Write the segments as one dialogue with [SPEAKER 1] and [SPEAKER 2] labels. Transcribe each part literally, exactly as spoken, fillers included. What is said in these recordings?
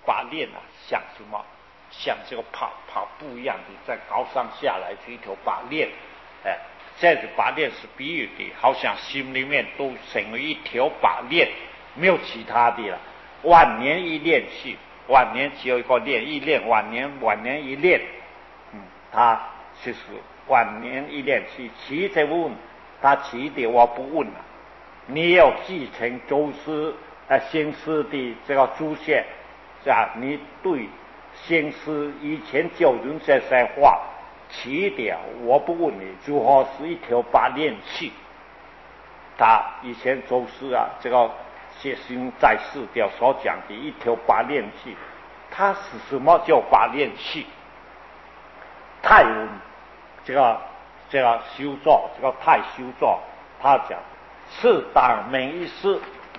[SPEAKER 1] 把练啊，像什么？像这个跑跑步一样的，在高上下来是一条把练，哎，这样子把练是比喻的，好像心里面都成为一条把练，没有其他的了。万年一练去，万年只有一个练，一练万年，万年一练，嗯，他就是万年一练去。其这问他其的我不问了，你要继承周师呃先师的这个祖先，是吧？你对先师以前教人这些话，起点我不问你，如何是一条把练器。他以前周师啊，这个写信在世调所讲的一条把练器，它是什么叫把练器？泰文这个这个修作，这个泰修作，他讲是当每一事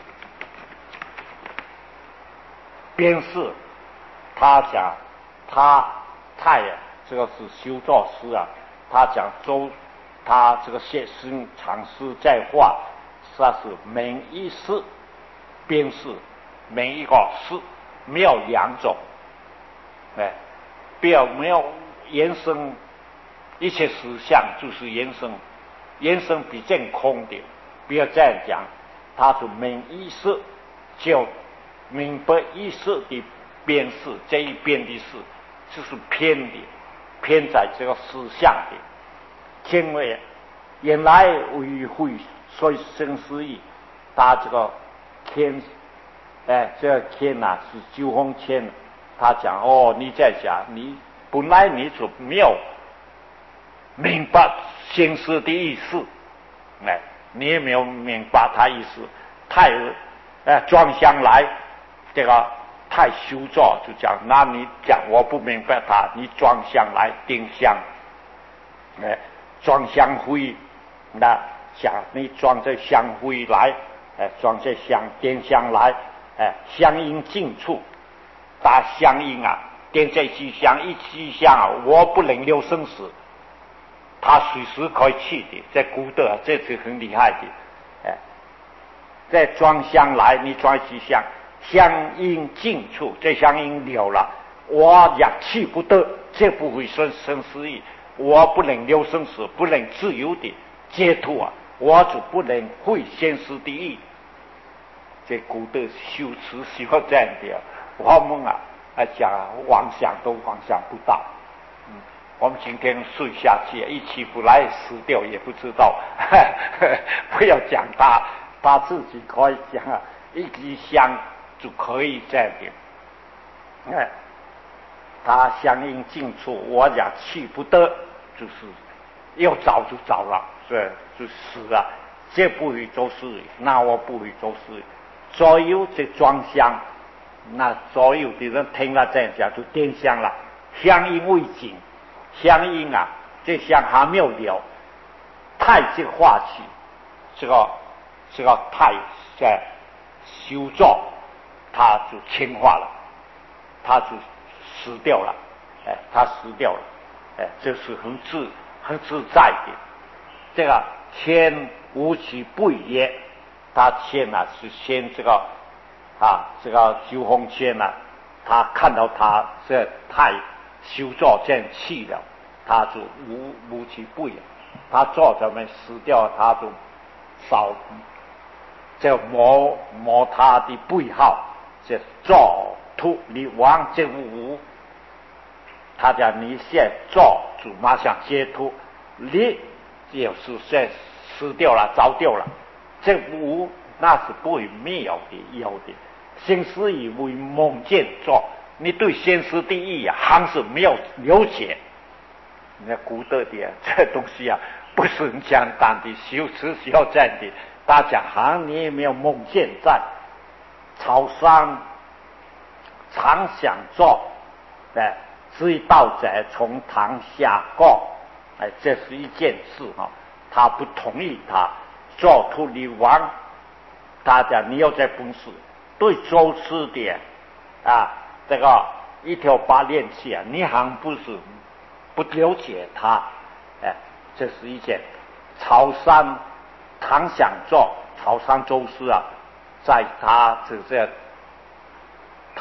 [SPEAKER 1] 边事，他讲他泰啊，这个是修作师啊，他讲周，他这个写诗长诗在画，他是每一事边事，每一个事没有两种，哎，不要没有延伸一切实相，就是延伸，延伸比较空的，不要这样讲，他是每一事就明白意识的边事，这一边的事就是偏的，偏在这个思想的。因为原来为会所以生思义，他这个天，哎，这个天呐、啊、是九峰天，他讲哦，你在讲你本来你就没有明白先师的意思，哎，你也没有明白他意思，太哎装相来。这个太修作就讲，那你讲我不明白他，你装香来丁香，哎，装香灰，那想你装这香灰来，哎，装这香点香来，哎，香音尽处，打香音啊，点这支香一支香啊，我不能留生死，他随时可以去的，在古德这是很厉害的，哎，再装香来，你装一支香。香音尽处，这香音了了，我也去不得，这不会生生死意，我不能留生死，不能自由的解脱啊，我就不能会先师的意。这古德修持需要这样的，我们啊啊讲妄想都妄想不到，嗯，我们今天睡下去一起不来死掉也不知道，呵呵不要讲他，他自己可以讲啊，一支香。就可以这样的，哎，他相应尽处，我俩去不得，就是要找就找了，是就死了，这不会做事，那我不会做事。左右这装香，那左右的人听了这样讲就点香了，香因未尽，香因啊，这香还没有了，太极化气，这个这个太在修造。他就轻化了，他就死掉了，哎，他死掉了，哎，这是很自很自在的。这个天无其不也，他天啊是先这个啊这个九峰天啊，他看到他这太修造这样气了，他就无无其不也，他坐着没死掉，他就少这磨磨他的背号。这造突你往这无，他讲你现造就马上解脱，你就是现死掉了，糟掉了。这无那是不会没有的，有的。先师以为梦见做，你对先师的意啊，还是没有了解。那古德的这东西啊，不是很简单的，修持需要这样的。大家行你也没有梦见在。草山常想做，哎，追盗者从堂下过，哎，这是一件事哈、哦。他不同意他做出你王，他讲你要在本事对周师的啊，这个一条八练气啊，你还不是不了解他，哎，这是一件。草山常想做，草山周师啊。在他这这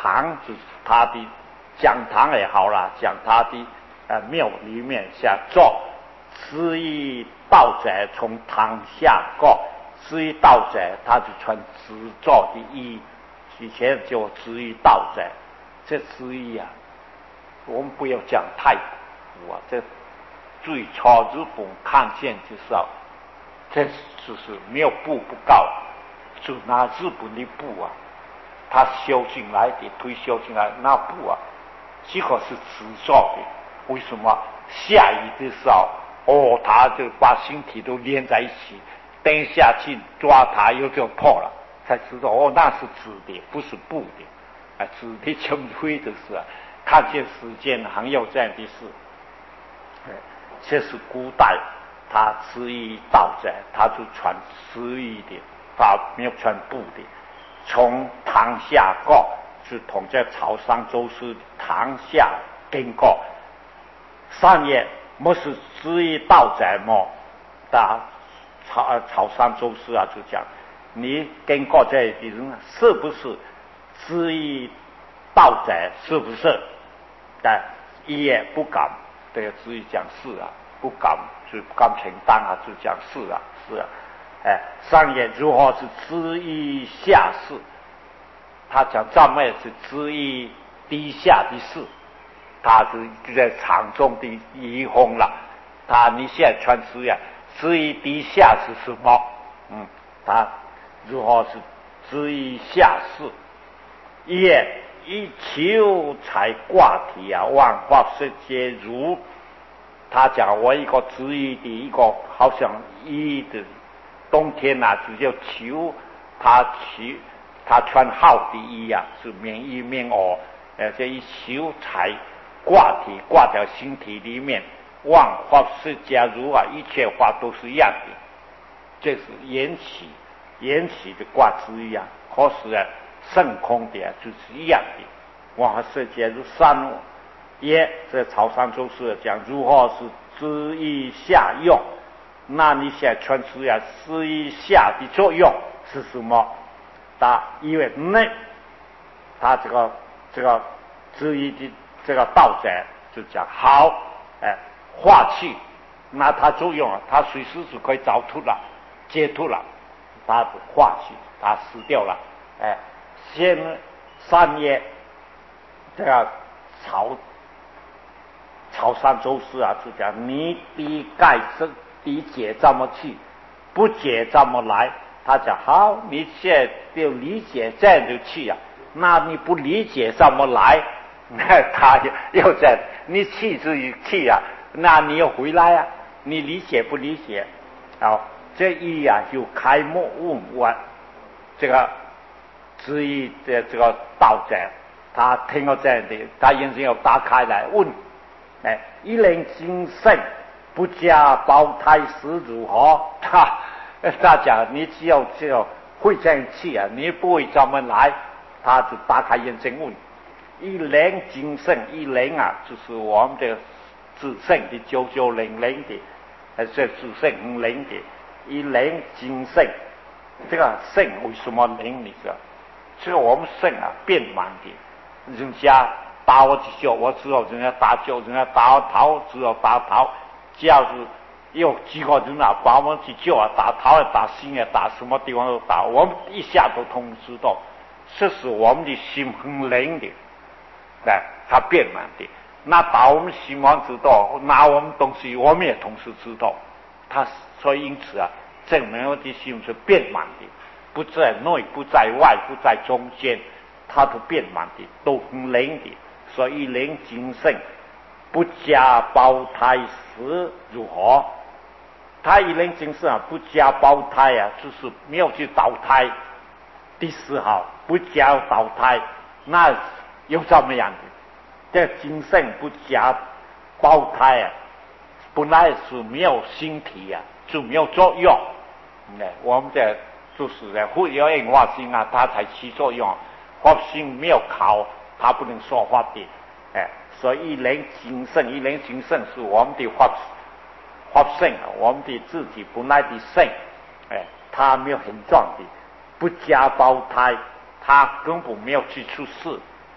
[SPEAKER 1] 堂就是他的讲堂也好啦，讲他的呃庙里面下做知意道者从堂下过，知意道者他就穿知做的衣，以前就知意道者，这知意啊，我们不要讲太古啊，这最初日本看见就知道，这就是没有步不告，就拿日本的步啊，他修进来的推修进来那步啊，这个是纸做的，为什么？下雨的时候，哦，他就把身体都连在一起，等下去抓它又就破了，才知道哦，那是纸的，不是布的，啊，纸的成灰的事啊，看见世间还有这样的事，这是古代他知意道者，他就穿知意的，他没有穿布的，从堂下过，是同在朝上周师堂下经过。上夜莫是知意道者么？打朝朝上周师啊，就讲你经过这里人是不是知意道者？是不是？但也不敢对知意讲是啊，不敢就不敢承担啊，就讲是啊，是啊。哎，上夜如何是知意下士？他讲站位是知意低下的事。他是就在场中的移风了，他你现在穿知呀，知意低下是什么？嗯，他如何是知意下士？也一求才挂体啊，万法世界如。他讲我一个知意的一个好像一的冬天呐、啊，只有求他求他穿好的衣呀、啊，是棉衣棉袄，呃，这一求才。挂体挂在身体里面，万法是假如啊，一切法都是一样的，这是缘起，缘起的挂之一样。可是啊，圣空的、啊、就是一样的。万法是假如三也，这朝上周师讲如何是知意下用，那你现在穿知呀，知意下的作用是什么？他因为内，他这个这个知意的。这个道者就讲好，哎，化气，那它作用啊，它随时是可以找出了，解脱了，它化气，它死掉了，哎，先三夜，这个朝朝山周师啊，就讲你比盖这理解这么去，不解这么来，他讲好，你现在就理解这样就去啊，那你不理解这么来。那他又在你气自己气啊，那你又回来啊？你理解不理解？啊，这一啊就开幕问完，这个知意的这个道者，他听到这样的，他眼睛要打开来问：哎，一人精神不加胞胎时如何？他他讲你只要只要会这样气啊，你不会这么来，他就打开眼睛问。一灵精圣，一灵啊，就是我们的自圣的九九零零的，还是自圣五零的，一灵精圣。这个圣为什么灵？你知道？这个我们圣啊变满的，人家打我一脚，我知道人家打脚，人家打我头，知道打头。只要是有几个人啊把我们一脚啊打头啊打心啊打什么地方都打，我们一下都通知道，这是我们的心很灵的。哎，他变满的，那把我们心王知道，拿我们东西，我们也同时知道。他所以因此啊，证明我的心是变满的，不在内，不在外，不在中间，他都变满的，都很灵的。所以灵精圣，不加胞胎时如何？他一灵精圣啊，不加胞胎啊，就是没有去倒胎。第四号不加倒胎，那。有这么样的，这精神不加胞胎啊，本来是没有心体啊，就没有作用。哎，我们这就是在会有因化心啊，它才起作用。法心没有考，它不能说法的。哎，所以一人精神，一人精神是我们的法法性啊，我们的自己本来的性。哎，它没有很壮的，不加胞胎，它根本没有去出世。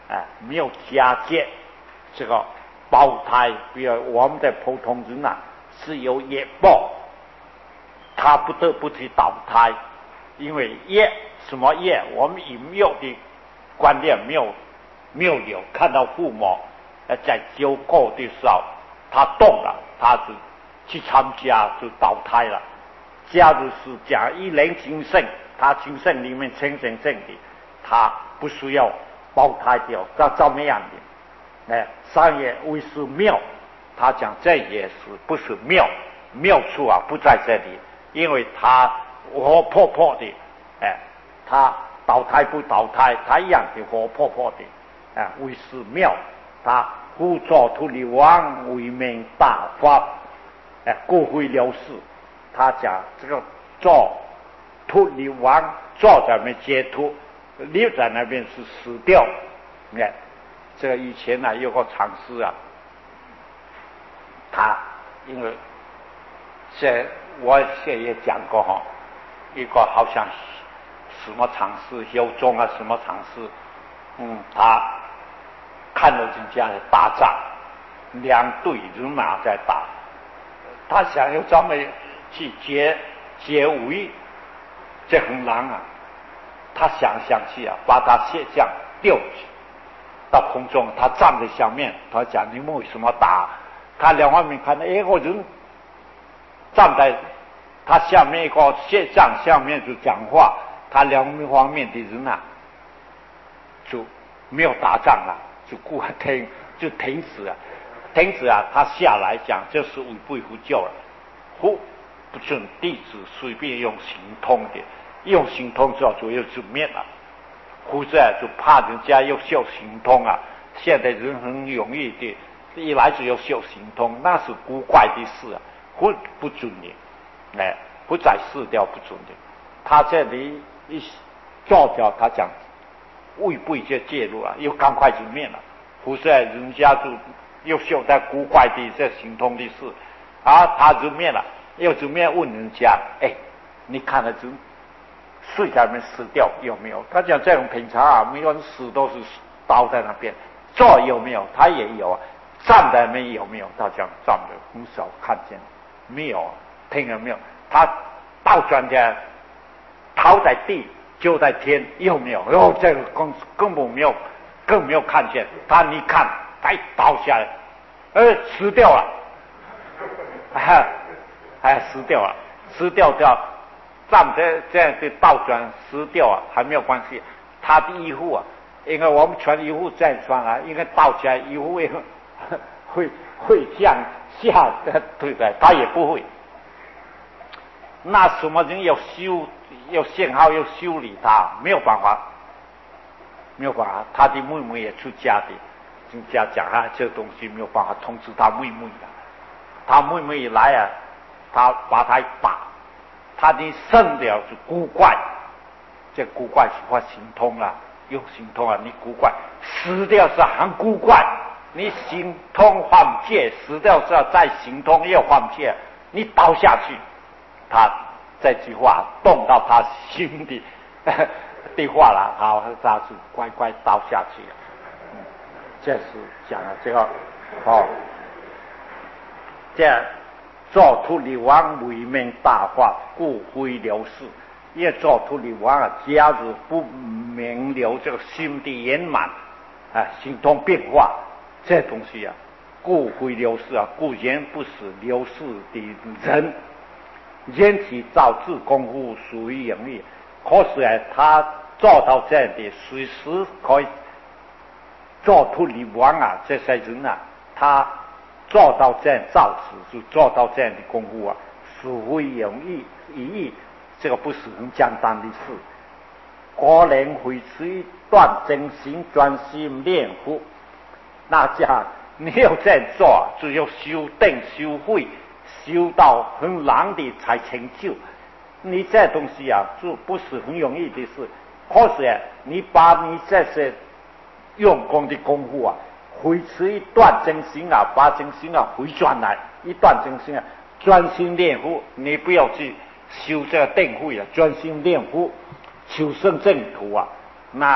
[SPEAKER 1] 哎，没有加减这个胞胎，比如我们的普通人啊是有业报，他不得不去倒胎，因为业什么业，我们以没有的观念没有没有有看到父母呃在纠构的时候，他动了，他就去参加就倒胎了。假如是讲一人精神，他精神里面清醒正的，他不需要胞胎掉，这怎么样的？哎，商业为是妙，他讲这也是不是妙，妙处啊不在这里，因为他活泼泼的，哎，他倒胎不倒胎，他一样的活泼泼的，哎，为是妙，他故作土地王为民大法，哎，故会了事。他讲这个做土地王坐在那边解脱，留在那边是死掉。你看，这个以前呢、啊、有个禅师啊，他因为这我现也讲过哈，一个好像什么禅师有宗啊什么禅师，嗯，他看到人家的打仗，两队人马在打，他想要专门去解解围这红狼啊，他想想去啊，把他卸将丢去到空中，他站在下面，他讲你们为什么打？他两方面看到一个人站在他下面一个卸将下面就讲话，他两方面的人啊就没有打仗了，就顾停就停止了，停止啊，他下来讲这是违背佛教了，佛不准弟子随便用行通的，用行通之后就要就灭了。或者就怕人家要修行通啊，现在人很容易的，一来就要修行通，那是古怪的事啊，不不准的，哎，不再释掉不准的。他这里一照掉，他讲未必就介入了，又赶快就灭了。或者人家就又修在古怪的这行通的事，啊，他就灭了，又就灭问人家，哎，你看了就。睡在那边死掉有没有？他讲这种平常啊，没有人死都是倒在那边，坐有没有？他也有啊，站在那边有没有？他讲站的很少看见，没有，听了没有？他倒转的，头在地，就在天，有没有？哦，这个根根本没有，更没有看见。他一看，哎，倒下来，呃，死掉了，哎，哎，死掉了，死掉掉。站这这样的倒转失掉啊，还没有关系。他的衣服啊，因为我们穿衣服这样穿啊，应该倒起来衣服会会会向下的，对不对？他也不会。那什么人要修要信号要修理他，没有办法，没有办法。他的妹妹也出家的，人家讲啊，这东西没有办法通知他妹妹的。他妹妹一来啊，他把他打。他的生了是古怪，这古怪是发行通了，又行通了，你古怪死掉是很古怪，你行通换界，死掉是要再行通又换界，你倒下去，他这句话动到他心里的话了，好，他是乖乖倒下去了。嗯，这是讲了这个哦，这样。做土地王为民大法，故非了事。因为做土地王啊，假如不明了这个心的圆满啊，心通变化，这东西啊，故非了事啊，固然不是了事的人。人体造字功夫属于容易，可是啊，他做到这样的，随时可以做土地王啊，这些人啊，他。做到这样造词，就做到这样的功夫啊，是非容易一易，这个不是很简单的事。果然会持一段真心专心练佛，那家你要这样做，只有修定修慧，修到很难的才成就。你这东西啊，就不是很容易的事。可是啊，你把你这些用功的功夫啊。回持一段真心啊，把真心啊回转来，一段真心啊，专心练佛。你不要去修这个定慧啊，专心练佛，求生净土啊。那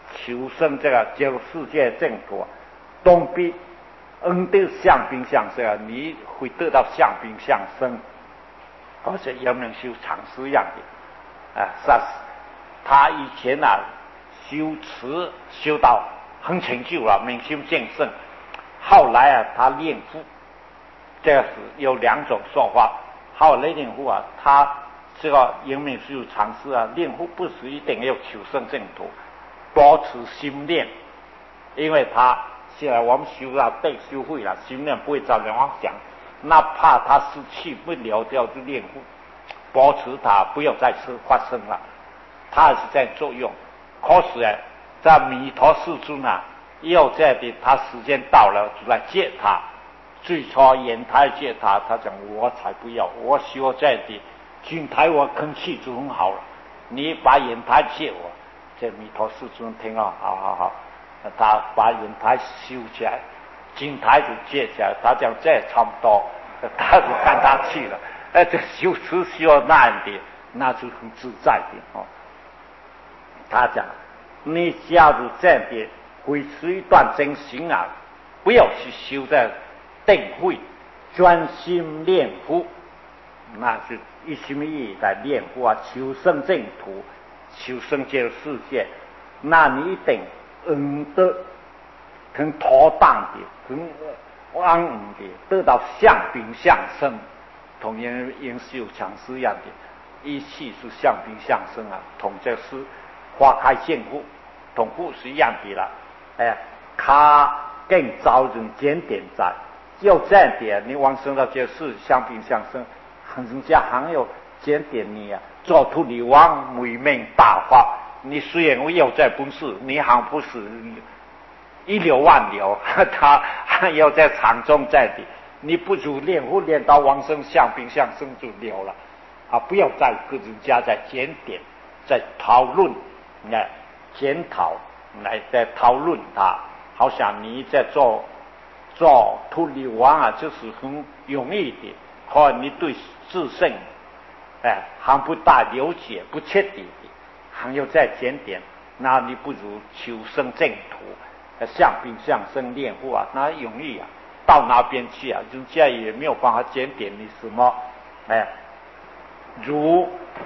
[SPEAKER 1] 求生这个这个世界净土，东必恩得相宾相生，你会得到相宾相生。而且阳明修常是一样的，啊，是他以前啊修持修到很成就了，明心见性。后来啊，他练佛，这个是有两种说法。后来练佛啊，他这个阳明修常识啊，练佛不是一定要求生净土，保持心念，因为他现在我们修到对修会了，心念不会照人妄想。哪怕他失去不了掉就练护，保持它不要再次发生了，它是在作用。可是啊，在弥陀世尊啊，要这样的，他时间到了就来接他。最初眼台接他，他讲我才不要，我希望这样的金台我空气就很好了，你把眼台借我。这弥陀世尊听啊，好好好，他把眼台修起来。金台就接起来，他讲这差不多，他就跟他去了。哎，这修持需要那样的，那就很自在的哦。他讲，你假如这样的维持一段真心啊，不要去修在定慧，专心练佛，那是一心一意来练佛啊，求生净土，求生这个世界，那你一定嗯得。很妥当的，很安稳的，得到相宾相生，同样因修强是一样的，一气是相宾相生啊，同这是花开见佛，同佛是一样的啦。哎，他更招人检点在，要这样的，你往生到这是相宾相生，人家还要检点你啊，做出你往美名大发，你虽然我有这本事，你还不是。一流万流，他还要在场中在的，你不如练佛练到往生相宾相生就了了啊！不要再跟人家在检点，在讨论，来检讨，来在讨论他，好像你在做做土地王啊，就是很容易的，或你对自身哎还不大了解、不彻底的，还要再检点，那你不如求生净土。相宾相生练佛啊，那容易啊，到那边去啊，人家也没有办法检点你什么，哎，如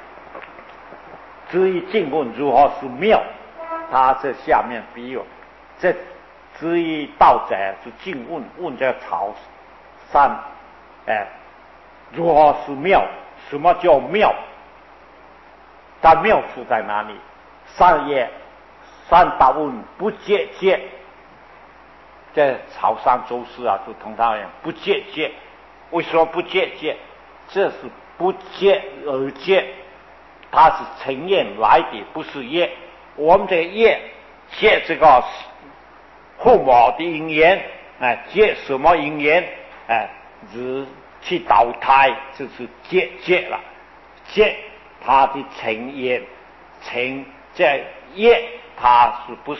[SPEAKER 1] 至于静问如何是妙，他这下面比喻，这至于道者是静问，问这草山，哎，如何是妙？什么叫妙？它妙处在哪里？三也，三大问不结结。在潮汕周师啊，就同他一样不借借，为什么不借借？这是不借而借，它是成业来的，不是业。我们这个业借这个父母的因缘，哎，借什么因缘？哎，是去倒胎，就是借借了，借他的成业，成这业，它是不是？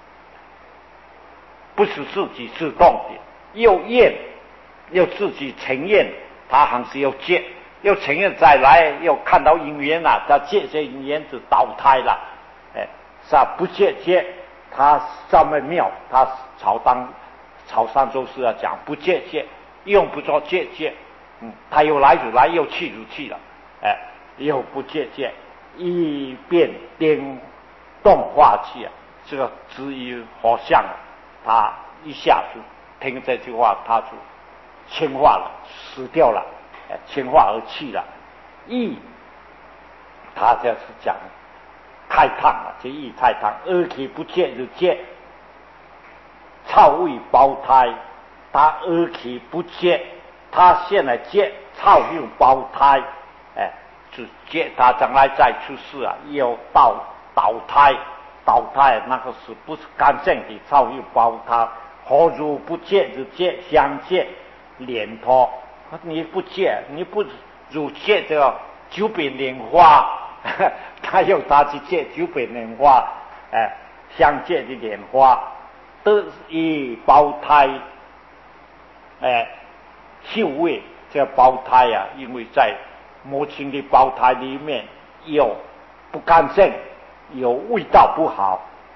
[SPEAKER 1] 不是自己自动的，又验又自己承认，他还是要借，又承认再来，又看到因缘了，他借这因缘就倒胎了，哎，是啊，不借借，他上面妙，他朝当朝上周是要讲不借借，用不着借借，嗯，他又来就来，又去就去了，哎，又不借借，一变颠动化气啊，这个至于好像啊。他一下就听这句话，他就轻化了，死掉了，哎，轻化而去了。意，他这是讲太烫了，这意太烫，而且不见就见，草味胞胎，他而且不见，他现在见草味胞胎，哎，就见他将来再出世啊，要倒倒胎。倒胎那个是不是干净的草又包它？何如不借就借相借莲托？你不借，你不如借这个九品莲花，他要他去借九品莲花，哎，相借的莲花得以胞胎，哎，嗅味这个胞胎啊，因为在母亲的胞胎里面有不干净。有味道不好，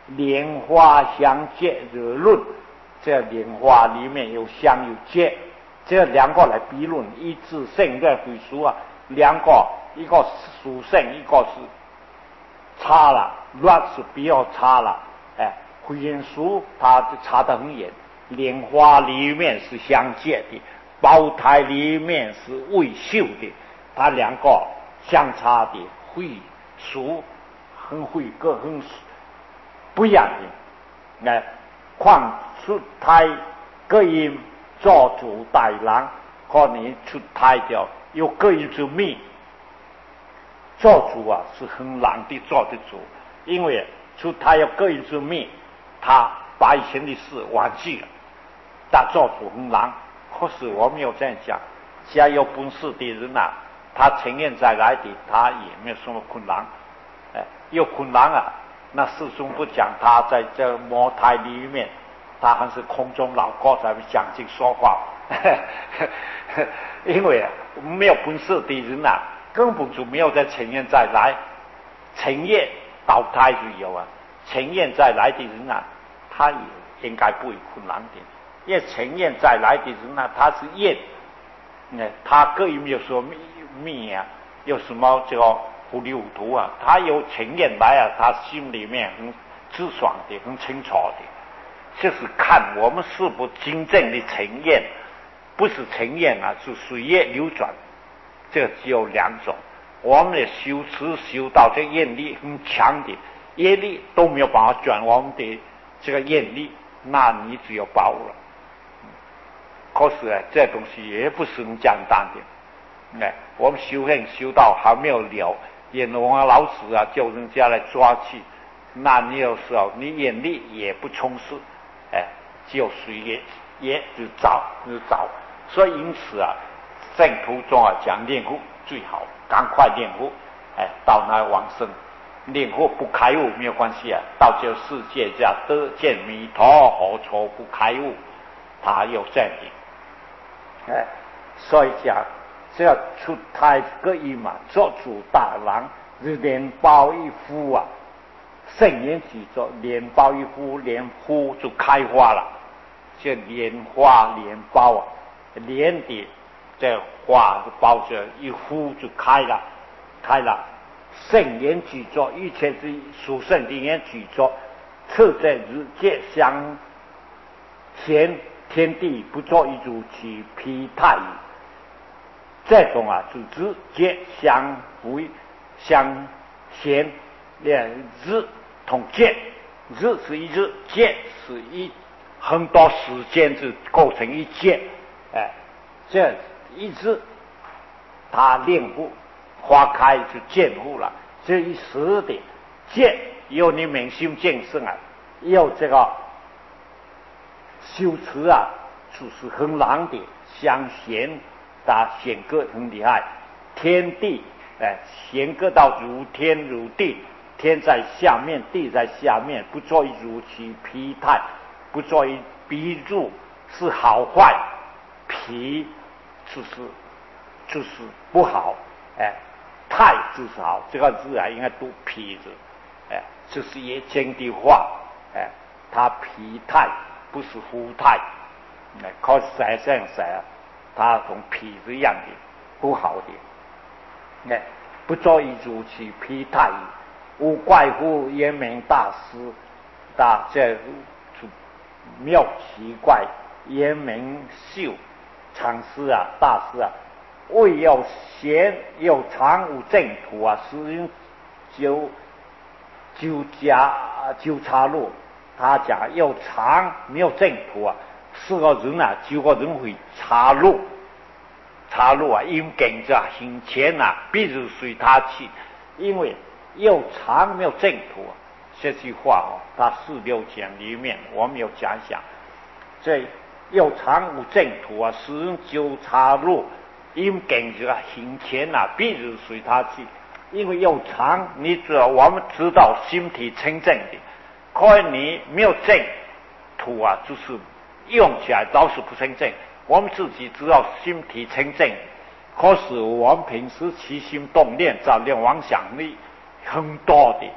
[SPEAKER 1] 莲花相接而论，这莲花里面有相有接，这两个来比论，一致性的回数啊，两个一个属性，一个是差了，乱是比较差了，哎，回音数它就差得很远。莲花里面是相接的，胞胎里面是未秀的，它两个相差的会数很会个很不一样的。哎，况出胎各因做主大人，可能出胎掉有各一之命。做主啊是很难的做得主，因为出胎有各一之命，他把以前的事忘记了。但做主很难，可是我没有这样讲，只要有本事的人啊，他承认再来的，他也没有什么困难。哎，有困难啊，那师兄不讲他在这魔胎里面，他还是空中老高在讲经说话，因为没有本事的人啊，根本就没有在承认再来，承认倒胎就有啊，承认再来的人啊，他也应该不会困难的。因为承认再来的人呢，他是验，嗯，他个人有什么命啊，有什么这个糊里糊涂啊，他有承认来啊，他心里面很直爽的，很清楚的，就是看我们是不真正的承认，不是承认啊，是水业流转，这个只有两种。我们的修持修到这业力很强的，业力都没有办法转我们的这个业力，那你只有报了。可是啊，这东西也不是很简单的。哎，我们修行修到还没有了，阎王老子啊叫人家来抓去，那你有时候你眼力也不充实，哎，只有水也也就找就找。所以因此啊，正途中啊讲练佛最好，赶快练佛，哎，到那往生。练佛不开悟没有关系啊，到这个世界这样得见弥陀，何愁不开悟？他有这样的。哎，所以讲这要出胎各一嘛，做主大人是连包一夫啊，圣言举作连包一夫，连夫就开花了，这莲花莲包啊，莲的这花包着一夫就开了，开了。圣言举作，一切是属圣的言举作，次在日界相前。天地不作一如其疲态，这种啊是直接相违相衔，连日同界，日是一日，界是一很多时间是构成一界，哎，这一日它练护花开就见护了，这一时的界有你明心见性啊，有这个。修持啊，就是很难的，相衔，它衔割很厉害。天地哎，衔割到如天如地，天在下面，地在下面，不作为如其疲态，不作为比入是好坏，疲就是就是不好，哎，态就是好，这个字啊应该读疲字，哎，这是也经的话，哎，它疲态。不是福态，那靠晒上晒，它同脾是一样的，不好的。哎，不作一如其脾态，无怪乎延明大师，大这妙奇怪，延明秀禅师啊，大师啊，未有闲有常无正途啊，使人纠纠加纠插路。他讲有常没有正途啊，四个人啊，九个人会插路，插路啊，因跟着行前啊，必须随他去，因为有常没有正途啊。这句话哦，他四六讲里面我们有讲一讲，这有常无正途啊，使人纠插路，因跟着行前啊，必须随他去，因为有常，你知道我们知道心体清正的。可你没有正途啊，就是用起来倒是不成正。我们自己知道心体成正，可是我们平时起心动念、杂念、妄想力很多的，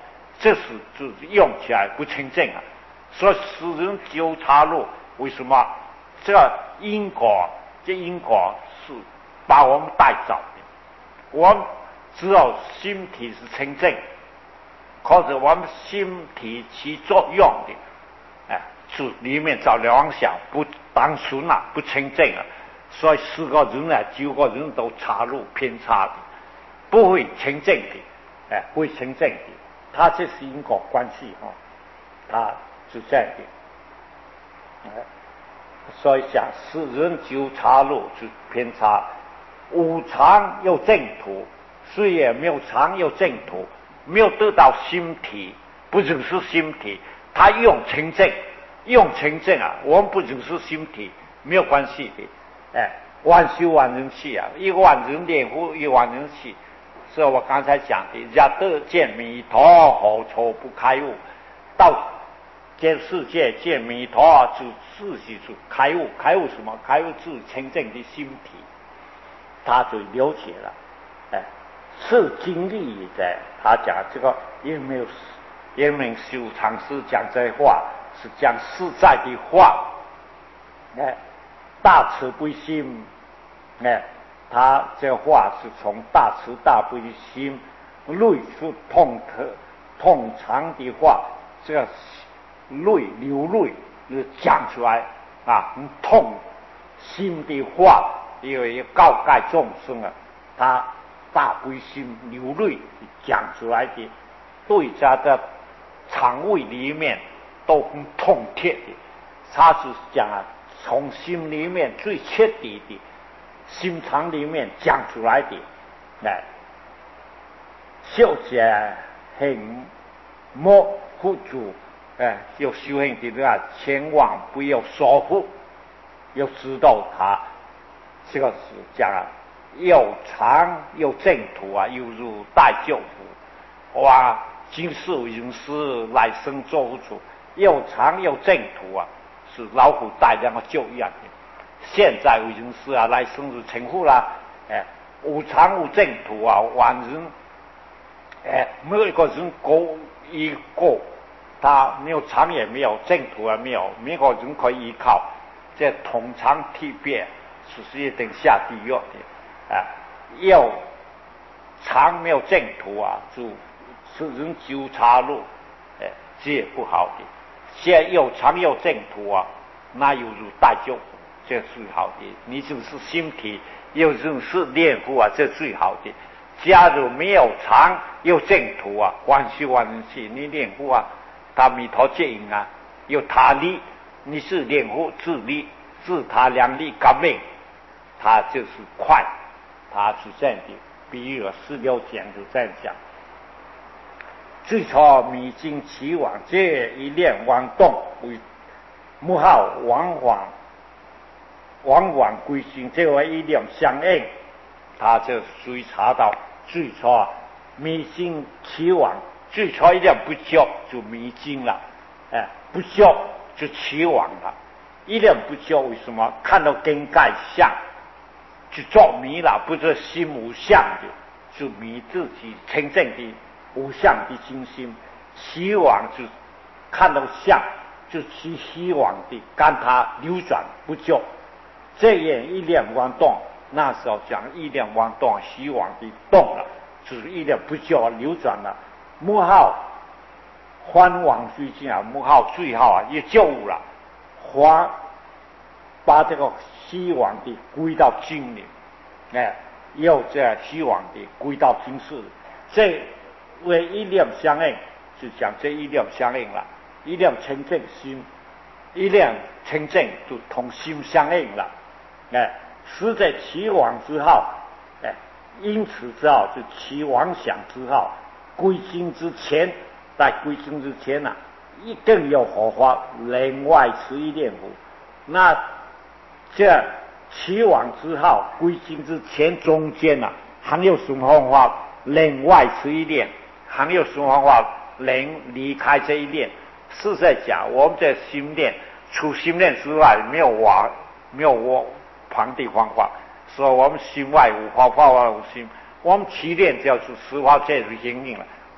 [SPEAKER 1] 这是就是用起来不清净啊。所以世人纠察路，为什么？这因果，这因果是把我们带走的。我们只有心体是清净，或者我们心体起作用的，哎，是里面找两想不单纯啊，不清净啊。所以四个人啊，九个人都插入偏差的，不会清净的，哎，不会清净的。它这是因果关系哈、哦，它是这样的。哎，所以讲世人九岔路是偏差，无常又正途，虽然没有常又正途，没有得到心体，不只是心体，他用清净，用清净啊，我们不只是心体，没有关系的。哎，万修万人去啊，一个万人练乎一万人去，是我刚才讲的，人家得见弥陀，何愁不开悟？到这世界见弥陀，就自己就开悟，开悟什么？开悟自清净的心体，他就了解了。哎，是经历的，他讲这个也没有，也没有修禅师讲这话，是讲实在的话。哎。大慈悲心，哎，他这话是从大慈大悲的心泪出痛特痛长的话，这个泪流泪就讲出来啊，很痛心的话，因为要告诫众生啊，他大悲心流泪讲出来的，对他的肠胃里面都很痛贴的，他是讲啊。从心里面最彻底的心肠里面讲出来的，哎，修者很莫护主，哎，有修行的人啊，千万不要疏忽，要知道他这个是讲啊，又长又正途啊，犹如大救夫，哇，今世永世，来生做不出，又长又正途啊。是老虎带两个救一样的，现在已经是啊，来生是成户啦，哎，无常无正途啊，万人，哎，没有一个人过一个，他没有常也没有正途也没有，没有人可以依靠，这同常体变，是一定下地狱的，啊，要常没有正途啊，就是人纠岔路，哎，这也不好的。现在又常又正途啊，那犹如大救，这最好的。你就是心体又认识练佛啊，这最好的。假如没有常又正途啊，万修万人去，你练佛啊，他弥陀接引啊，有他力，你是练佛自力，自他两力革命，他就是快，他是这样的。比喻了十六讲就这样讲。最初迷经起往，这一念妄动为母后往往往往归心，这为一念相应，他就追查到最初迷经起往，最初一念不觉就迷经了，哎，不觉就起往了，一念不觉为什么？看到根盖相就着迷了，不是心无相的，就迷自己真正的。无相的心心，希望就看到相，就去希望的跟它流转不就，这样一念妄动，那时候讲一念妄动，希望的动了，就是一念不就流转了。母后欢往最近啊，母后最后啊也救了，还把这个希望的归到经里，哎，又这希望的归到经世，这。为一念相应，就讲这一念相应了，一念清净心，一念清净就同心相应了。哎，是在起往之后，哎，因此之后就起往想之后，归经之前，在归经之前呐、啊，一定要合法另外持一念佛。那这起往之后，归经之前中间呐、啊，还有什么方法另外持一念？还有什么方法能离开这一念？是在讲我们在心念，除心念之外，没有我，没有我旁的方法。所以我们心外无法，法外无心。我们起念只要是实法界是应用了，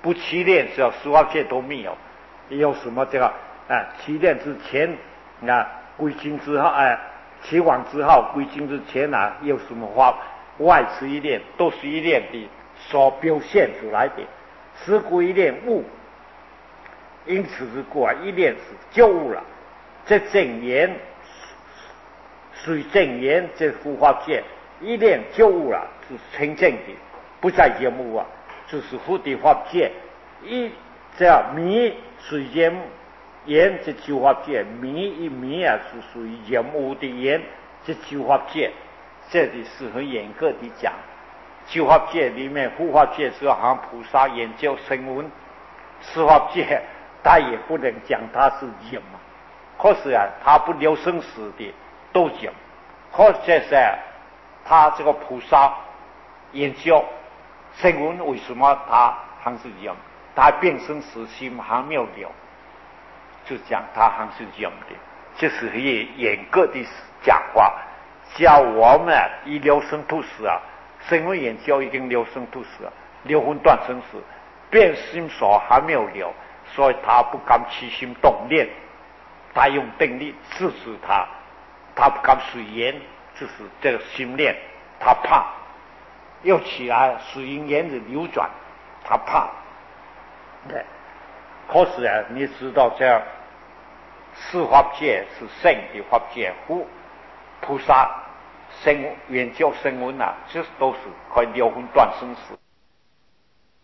[SPEAKER 1] 不起念，只要十法界都没有。有什么这个啊？起念之前啊，归经之后，哎、啊，起往之后，归经之前啊，有什么法？外持一念，都是一念的所表现出来的，是故一念物。因此之故啊，一念是旧物了。这正言，随正言这佛法界，一念旧物了，是清净的，不再言物啊，就是佛的法界。一这样迷随言言这旧法界，迷一迷啊，是属于言物的言，这旧法界。这里是很严格的讲，旧法界里面，护法界是好像菩萨研究声闻，四法界他也不能讲他是淫嘛。可是啊，他不留生死的都淫，或者是他这个菩萨研究声闻，为什么他还是淫？他变生死心还没有了，就讲他还是淫的，这是很严格的讲话。叫我们以流生吐死啊，声闻研究已经流生吐死了，流魂断生死，变心所还没有流，所以他不敢起心动念，他用定力制止他，他不敢随言，就是这个心念，他怕又起来随因缘的流转，他怕。对，可是啊，你知道这样四法界是圣的法界，护菩萨生研究声闻啊，这都是可以流魂断生死。